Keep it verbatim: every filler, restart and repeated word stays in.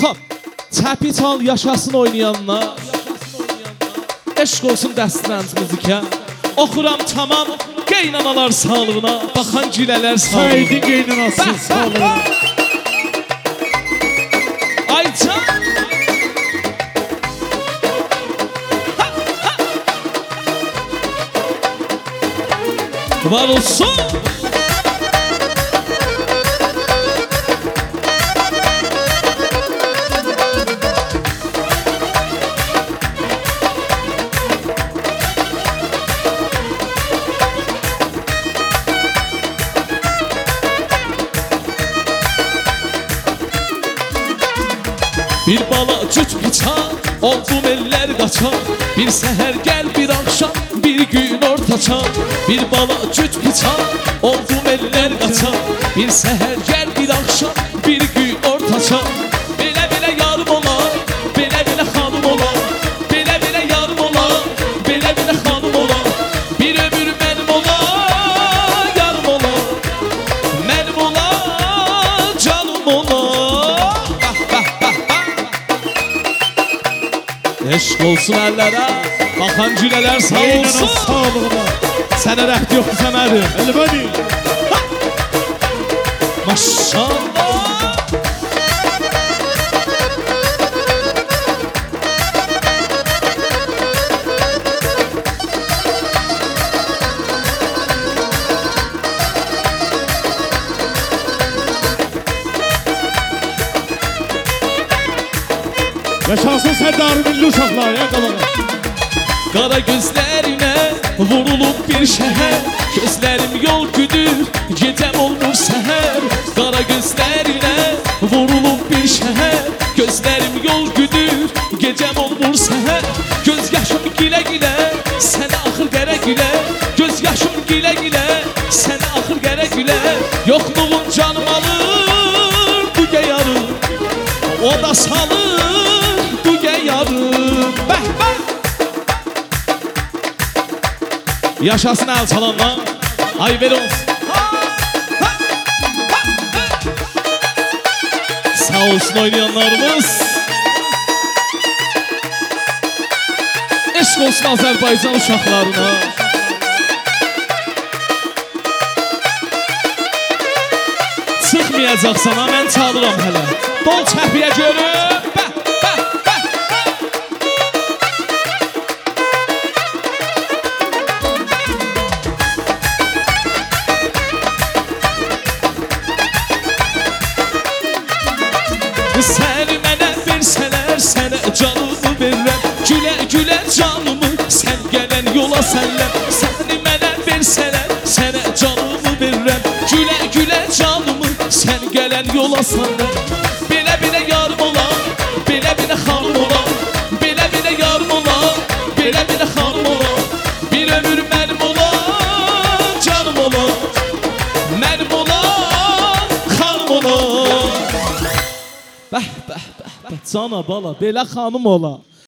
Hop, çəpi çal yaşasın oynayanlar. Eşq olsun dəstlənd müzikə. Oxuram tamam qeynanalar sağlığına. Baxan gülələr sağlığına. Saydın qeynanasın sağlığına. Aycan. Var olsun. Bir bala cüt bıçaq, oldum eller qaçaq. Bir səhər gəl bir akşam, bir gün ortaçaq. Bir bala cüt bıçaq, oldum eller qaçaq. Bir səhər gəl bir akşam, bir gün ortaçaq. Belə belə yarım ola, belə belə xanım ola. Belə belə yarım ola, belə belə xanım ola. Bir ömür mənim ola, yarım ola. Mənim ola, canım ola. Eşq olsun əllərə, baxan gülələr sağ olsun. Sağlığına. Sənə rəxd yoxdur Səmərim. Elbəni. Maşallah. Yaşasın Sərdarı milli uşaqlar ya qabağa. Qara gözlərinə vurulub bir şəhər. Gözlərim yol güdür, gecəm olmur səhər. Qara gözlərinə vurulub bir şəhər. Gözlərim yol güdür, gecəm olmur səhər. Göz yaşım gilə gilə, sənə axır qərə gilə. Göz yaşım gilə gilə, sənə axır qərə gilə. Yoxluğun canım alır, bu yarım. O da salır, bu yarım. Bəh bəh. Yaşasın əl çalanlar. Ay ver olsun. Sağ olsun oynayanlarımız. Eşq olsun Azərbaycan uşaqlarına. Çıxmayacaqsan ha, mən çalıram hələ. Dol çəpiyə görüb. Bəh bəh bəh. Səni mənə versələr, sənə canımı verəm. Gülə gülə canımı, sən gələn yola sənləm. Səni mənə versələr, sənə canımı verəm. Gülə gülə canımı, sən gələn yola sənləm. Belə belə yarım ola, belə belə xanım ola. Belə belə yarım ola, belə belə xanım ola. Bir ömür mənim ola, canım ola. Mənim ola, xanım ola. Bəh bəh bəh bəh, cana bala, belə xanım ola.